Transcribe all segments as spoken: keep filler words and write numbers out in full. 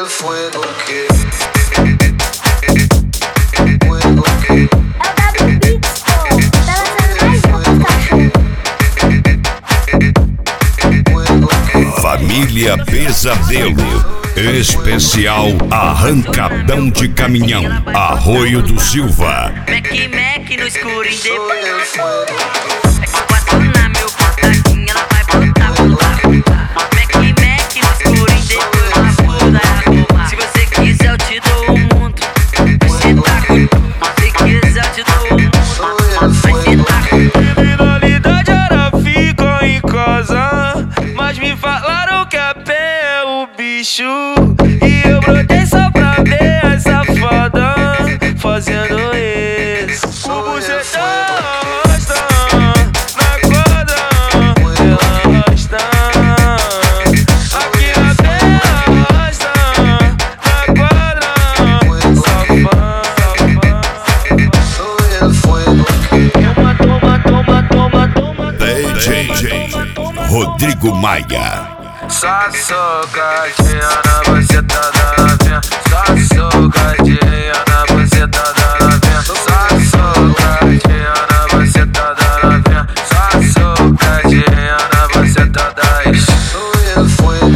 el fuego que fuego que Família Pesadelo, especial Arrancadão de Caminhão, Arroio do Silva. Mac, Mac no escuro em depois. Se você quiser eu te dou o mundo. Você tá com... Se quiser eu te dou o mundo. Mas cê tá com... Criminalidade era ficou em casa, mas me falaram que a pé é o bicho. E eu brotei só pra ver as safadas fazendo isso. O bucetão arrasta na quadra, ela arrasta. Aqui na pé arrasta na quadra, safada. Toma, toma, toma, toma, D J Rodrigo Maia. só socadinha na buceta da novinha, só socadinha na buceta da novinha, só socadinha na buceta da novinha, só socadinha na buceta das. soy el fuego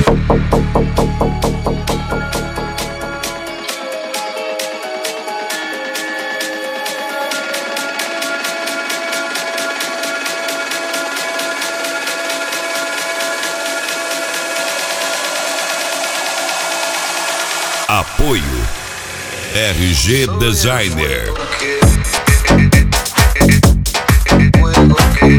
Apoio R G Designer. que fuego que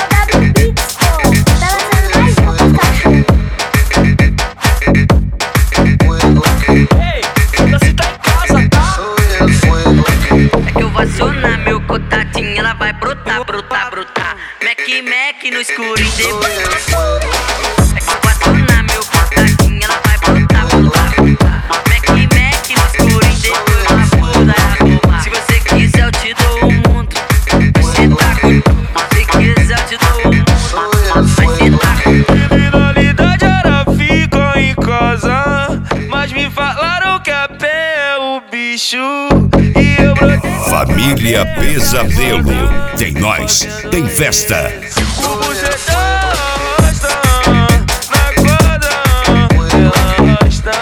fuego que Ei, você tá em casa, tá? soy el fuego que É que eu vou acionar meu contatinho, ela vai brotar, brotar, brotar. Mac, Mac no escuro em soy depois. el fuego É que eu vou acionar meu contatinho, ela vai brotar, brotar, brotar. Mac, Mac no escuro em depois. Se você quiser eu te dou o mundo. Você tá com... Se quiser eu te dou o mundo. Mas cê tá com... Criminalidade era ficou em casa, mas me falaram que a pé é o bicho. E eu brotei Família Pesadelo. Tem nós, tem festa. o bucetão arrasta na quadra, ela arrasta.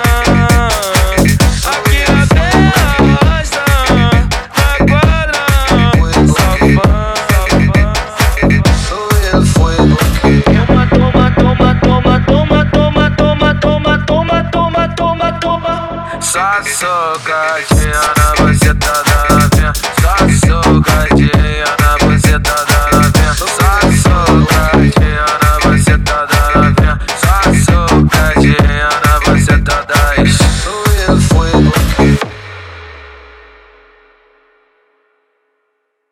Aqui na pé arrasta na quadra, safada. soy el fuego que Toma, toma, toma, toma, toma, toma, toma, toma, toma, toma, toma, toma. Só socadinha na buceta da